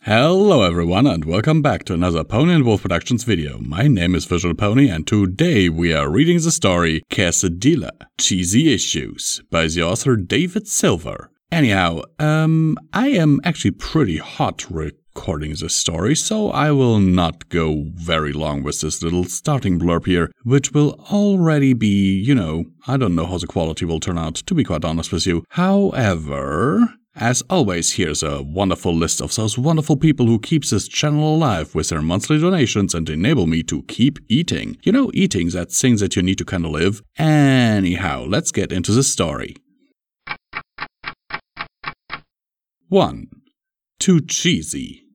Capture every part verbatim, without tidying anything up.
Hello everyone and welcome back to another Pony and Wolf Productions video. My name is Visual Pony and today we are reading the story Quesadilla, Cheesy Issues by the author David Silver. Anyhow, um, I am actually pretty hot recording this story, so I will not go very long with this little starting blurb here, which will already be, you know, I don't know how the quality will turn out, to be quite honest with you. However, as always, here's a wonderful list of those wonderful people who keep this channel alive with their monthly donations and enable me to keep eating. You know, eating, that thing that you need to kind of live. Anyhow, let's get into the story. one. Too cheesy.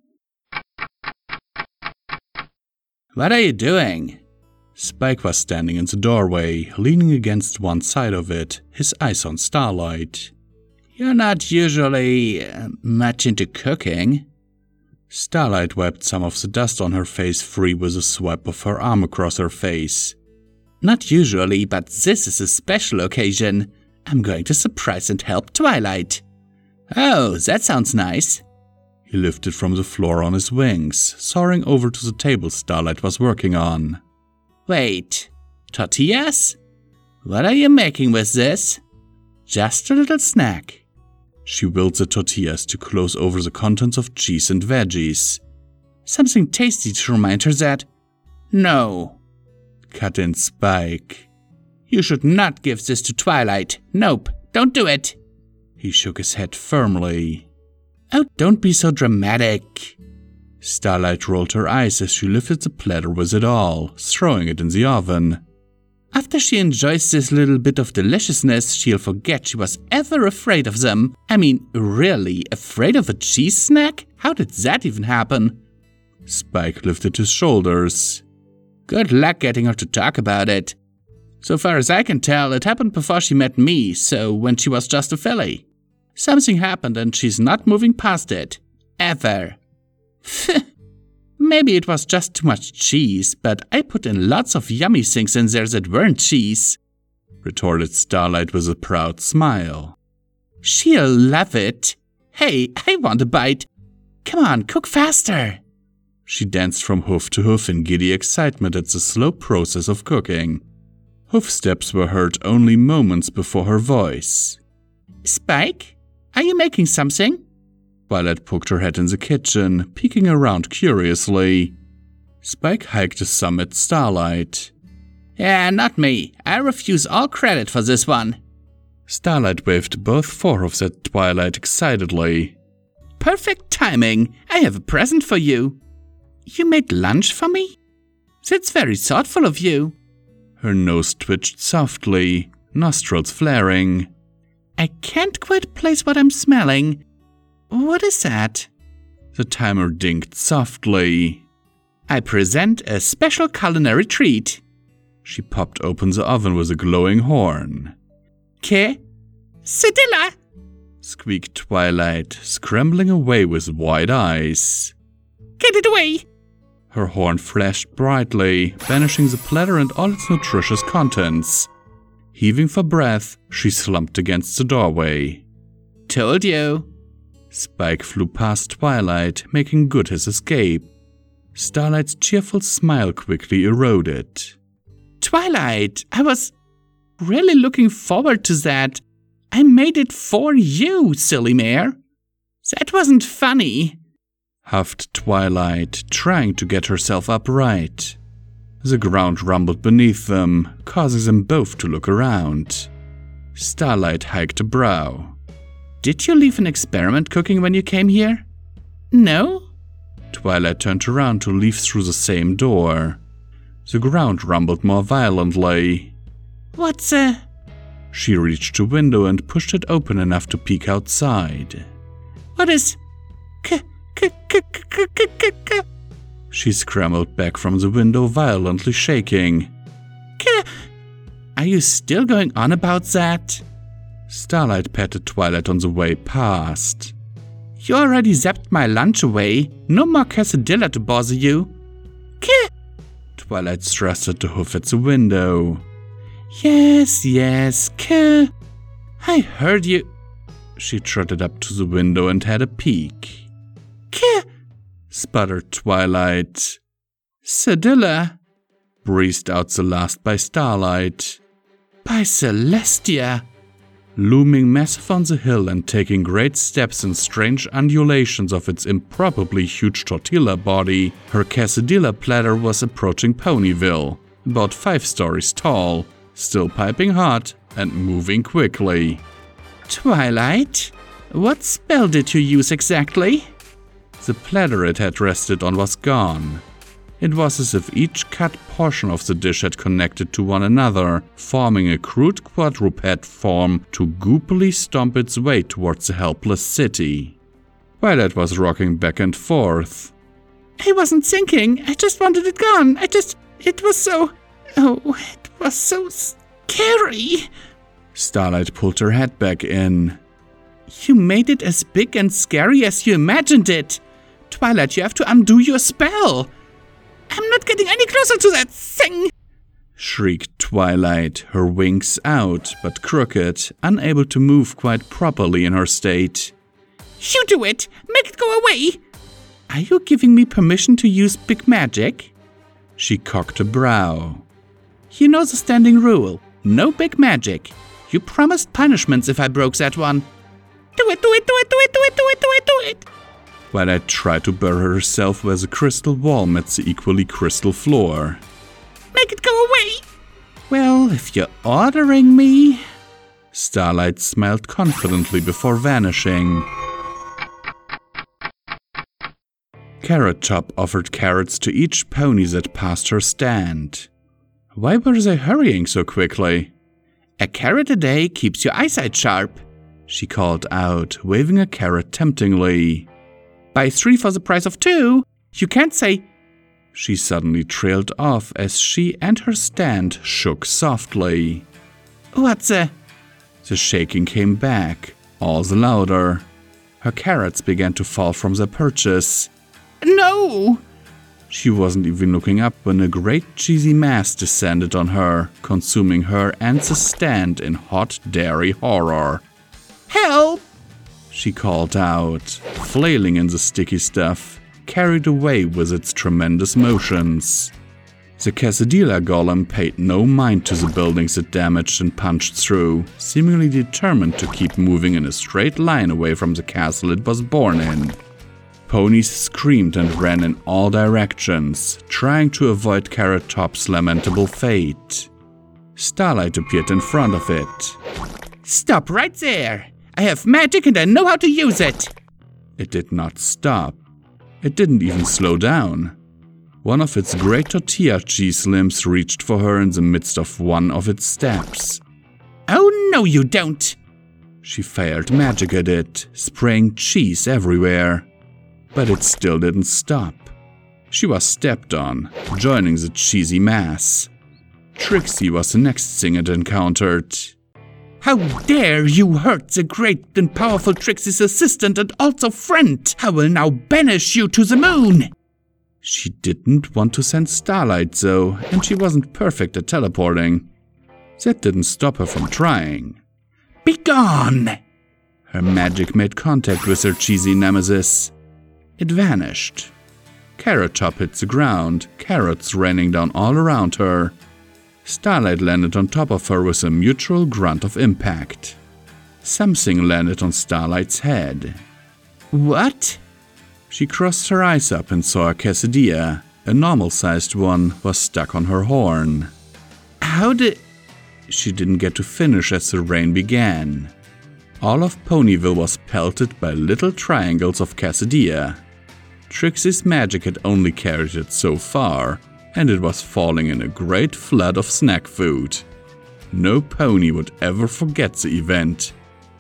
What are you doing? Spike was standing in the doorway, leaning against one side of it, his eyes on Starlight. You're not usually uh, much into cooking. Starlight wiped some of the dust on her face free with a swipe of her arm across her face. Not usually, but this is a special occasion. I'm going to surprise and help Twilight. Oh, that sounds nice. He lifted from the floor on his wings, soaring over to the table Starlight was working on. Wait, tortillas? What are you making with this? Just a little snack. She willed the tortillas to close over the contents of cheese and veggies. Something tasty to remind her that... No, cut in Spike. You should not give this to Twilight. Nope, don't do it. He shook his head firmly. Oh, don't be so dramatic. Starlight rolled her eyes as she lifted the platter with it all, throwing it in the oven. After she enjoys this little bit of deliciousness, she'll forget she was ever afraid of them. I mean, really, afraid of a cheese snack? How did that even happen? Spike lifted his shoulders. Good luck getting her to talk about it. So far as I can tell, it happened before she met me, so when she was just a filly. Something happened and she's not moving past it. Ever. Maybe it was just too much cheese, but I put in lots of yummy things in there that weren't cheese, retorted Starlight with a proud smile. She'll love it. Hey, I want a bite. Come on, cook faster. She danced from hoof to hoof in giddy excitement at the slow process of cooking. Hoof steps were heard only moments before her voice. Spike, are you making something? Twilight poked her head in the kitchen, peeking around curiously. Spike hiked a thumb at Starlight. Yeah, not me. I refuse all credit for this one. Starlight waved both forehoofs at Twilight excitedly. Perfect timing. I have a present for you. You made lunch for me? That's very thoughtful of you. Her nose twitched softly, nostrils flaring. I can't quite place what I'm smelling. What is that? The timer dinged softly. I present a special culinary treat. She popped open the oven with a glowing horn. Quesadilla! Squeaked Twilight, scrambling away with wide eyes. Get it away! Her horn flashed brightly, banishing the platter and all its nutritious contents. Heaving for breath, she slumped against the doorway. Told you. Spike flew past Twilight, making good his escape. Starlight's cheerful smile quickly eroded. Twilight, I was really looking forward to that. I made it for you, silly mare. That wasn't funny, huffed Twilight, trying to get herself upright. The ground rumbled beneath them, causing them both to look around. Starlight hiked a brow. Did you leave an experiment cooking when you came here? No? Twilight turned around to leave through the same door. The ground rumbled more violently. What's a... She reached a window and pushed it open enough to peek outside. What is... K k k k k k k She scrambled back from the window, violently shaking. K Are you still going on about that? Starlight patted Twilight on the way past. You already zapped my lunch away. No more quesadilla to bother you. K Twilight thrusted the hoof at the window. Yes, yes, K I heard you. She trotted up to the window and had a peek. K sputtered Twilight. Cedilla, breezed out the last by Starlight. By Celestia! Looming massive on the hill and taking great steps in strange undulations of its improbably huge tortilla body, her quesadilla platter was approaching Ponyville, about five stories tall, still piping hot and moving quickly. Twilight, what spell did you use exactly? The platter it had rested on was gone. It was as if each cut portion of the dish had connected to one another, forming a crude quadruped form to goopily stomp its way towards the helpless city. Twilight was rocking back and forth. I wasn't thinking, I just wanted it gone. I just... it was so... oh, it was so scary. Starlight pulled her head back in. You made it as big and scary as you imagined it. Twilight, you have to undo your spell. I'm not getting any closer to that thing! Shrieked Twilight, her wings out, but crooked, unable to move quite properly in her state. You do it! Make it go away! Are you giving me permission to use big magic? She cocked a brow. You know the standing rule. No big magic. You promised punishments if I broke that one. Do it, do it, do it, do it, do it, do it, do it, do it! Twilight tried to bury herself where the crystal wall met the equally crystal floor. Make it go away! Well, if you're ordering me... Starlight smiled confidently before vanishing. Carrot Top offered carrots to each pony that passed her stand. Why were they hurrying so quickly? A carrot a day keeps your eyesight sharp, she called out, waving a carrot temptingly. Buy three for the price of two. You can't say... She suddenly trailed off as she and her stand shook softly. What's a... The shaking came back, all the louder. Her carrots began to fall from their perches. No! She wasn't even looking up when a great cheesy mass descended on her, consuming her and the stand in hot dairy horror. Help! She called out, flailing in the sticky stuff, carried away with its tremendous motions. The quesadilla golem paid no mind to the buildings it damaged and punched through, seemingly determined to keep moving in a straight line away from the castle it was born in. Ponies screamed and ran in all directions, trying to avoid Carrot Top's lamentable fate. Starlight appeared in front of it. Stop right there! I have magic and I know how to use it! It did not stop. It didn't even slow down. One of its great tortilla cheese limbs reached for her in the midst of one of its steps. Oh no you don't! She fired magic at it, spraying cheese everywhere. But it still didn't stop. She was stepped on, joining the cheesy mass. Trixie was the next thing it encountered. How dare you hurt the great and powerful Trixie's assistant and also friend! I will now banish you to the moon! She didn't want to send Starlight though, and she wasn't perfect at teleporting. That didn't stop her from trying. Be gone! Her magic made contact with her cheesy nemesis. It vanished. Carrot Top hit the ground, carrots raining down all around her. Starlight landed on top of her with a mutual grunt of impact. Something landed on Starlight's head. What? She crossed her eyes up and saw a quesadilla, a normal-sized one, was stuck on her horn. How did... She didn't get to finish as the rain began. All of Ponyville was pelted by little triangles of quesadilla. Trixie's magic had only carried it so far, and it was falling in a great flood of snack food. No pony would ever forget the event.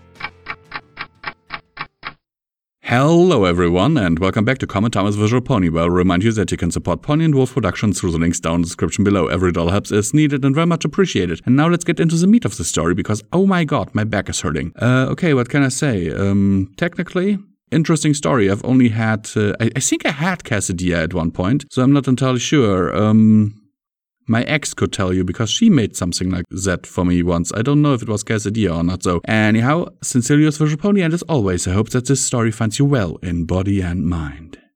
Hello everyone, and welcome back to Common Time as Visual Pony, where I remind you that you can support Pony and Wolf Productions through the links down in the description below. Every dollar helps is needed and very much appreciated. And now let's get into the meat of the story, because oh my god, my back is hurting. Uh, okay, what can I say? Um, technically... Interesting story. I've only had, uh, I, I think I had quesadilla at one point, so I'm not entirely sure. Um, my ex could tell you because she made something like that for me once. I don't know if it was quesadilla or not, so anyhow, sincerely yours, Visual Pony, and as always, I hope that this story finds you well in body and mind.